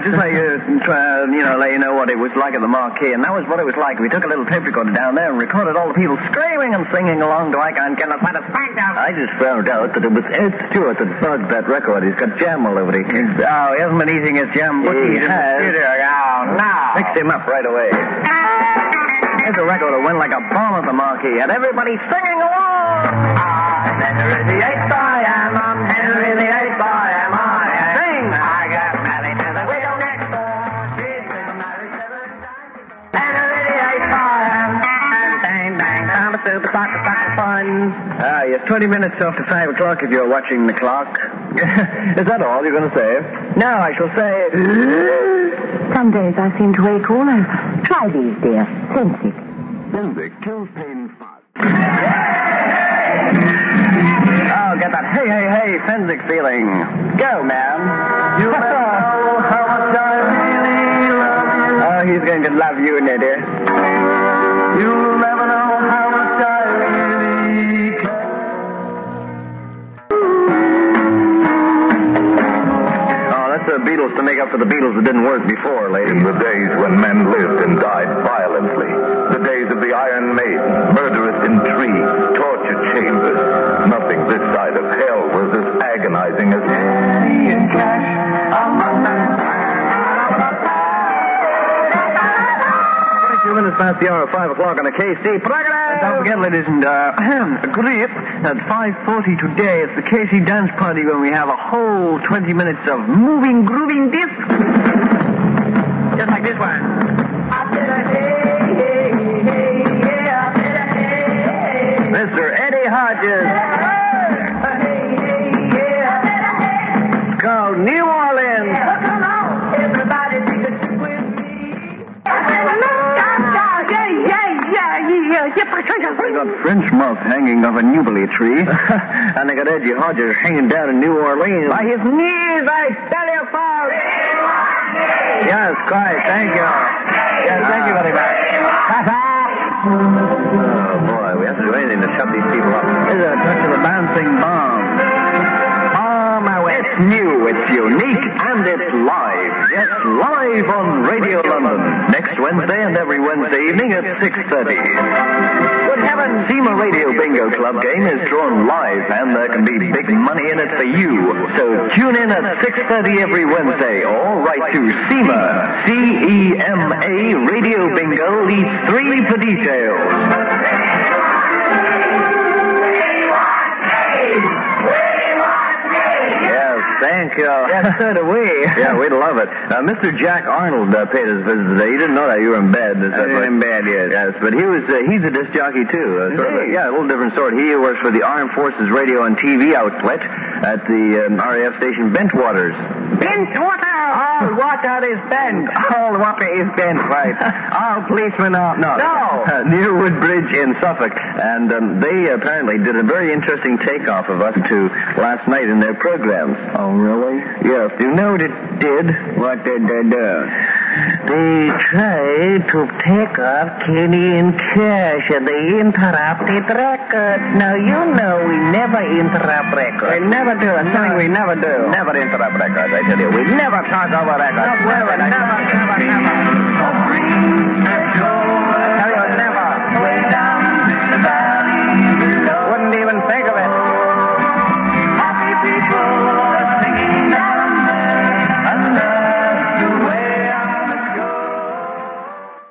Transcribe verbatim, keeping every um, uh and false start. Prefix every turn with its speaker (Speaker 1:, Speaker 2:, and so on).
Speaker 1: just like, uh, try, you know, let you know what it was like at the Marquee, and that was what it was like. We took a little tape recorder down there and recorded all the people screaming and singing along to I Can't Get a Satisfaction.
Speaker 2: I just found out that it was Ed Stewart that bugged that record. He's got jam all over it.
Speaker 1: Oh, he hasn't been eating his jam
Speaker 2: He
Speaker 1: bookies.
Speaker 2: has.
Speaker 1: Oh, no.
Speaker 2: Fix him up right away.
Speaker 1: There's a record that went like a bomb at the Marquee, and everybody singing along. I'm Henry the Eighth, I am. I'm Henry the Eighth, I am. I sing. I got married to the widow next door. She's been married seven times. Henry the Eighth, I am. Bang, bang, I'm a super sucker, sucker fun. Ah, yes, twenty minutes after five o'clock if you're watching the clock. Is that all you're going to say? No, I shall say...
Speaker 3: Some days I seem to wake all over. Try these, dear. Sensic.
Speaker 2: Sensic kills pain fast.
Speaker 1: Oh, get that hey, hey, hey, Fensick feeling. Go, man. You never know how much I really love you. Oh, he's going to love you, Neddy. You'll never know how much I really care. Oh, that's the Beatles to make up for the Beatles that didn't work before, lady.
Speaker 4: In the days when men lived and died violently, the days of the Iron Maiden, murderous intrigue, torture chambers, nothing this side of hell was as agonizing as...
Speaker 1: In cash, twenty-two minutes past the hour of five o'clock on the K C. And don't forget, ladies and uh, Griff, at five forty today, it's the K C dance party when we have a whole twenty minutes of moving, grooving disc. Just like this one. Mister Eddie Hodges. It's called New Orleans. Everybody sing it with me. They got French moth hanging off a newberry tree. And they got Eddie Hodges hanging down in New Orleans. By his knees, I tell you, folks. Yes, quite. Thank you. Yes, thank you very much.
Speaker 2: Oh, boy, we have to do anything to shut these people up.
Speaker 1: Here's a touch of the bouncing bomb. Oh, my way.
Speaker 2: It's new, it's unique, and it's live. Yes, live on Radio London. Next Wednesday and every Wednesday evening at six thirty. Good heavens! SEMA Radio Bingo Club game is drawn live, and there can be big money in it for you. So tune in at six thirty every Wednesday, or write to SEMA, C E M A Radio Bingo, leads three for details.
Speaker 1: Thank you. Yes, so do we.
Speaker 2: Yeah, we'd love it. Uh, Mister Jack Arnold uh, paid us a visit today. You didn't know that. You were in bed. Is that
Speaker 1: I was
Speaker 2: right?
Speaker 1: in bed, yes.
Speaker 2: Yes, but he was, uh, he's a disc jockey, too. Uh, sort of a, yeah, a little different sort. He works for the Armed Forces Radio and T V outlet at the um, R A F station Bentwaters.
Speaker 1: Bentwater! All water is bent. All water is bent, right. All policemen are... No.
Speaker 2: No! Uh, near Woodbridge in Suffolk. And um, they apparently did a very interesting takeoff of us to last night in their programs.
Speaker 1: Oh, really?
Speaker 2: Yes. Do you know what it did?
Speaker 1: What did they do?
Speaker 2: They tried to take off Kenny and Cash, and they interrupted records. Now, you know we never interrupt records.
Speaker 1: We never do. That's something we never do.
Speaker 2: Never interrupt records, I tell you. We never talk over records.
Speaker 1: Never, never, never, never.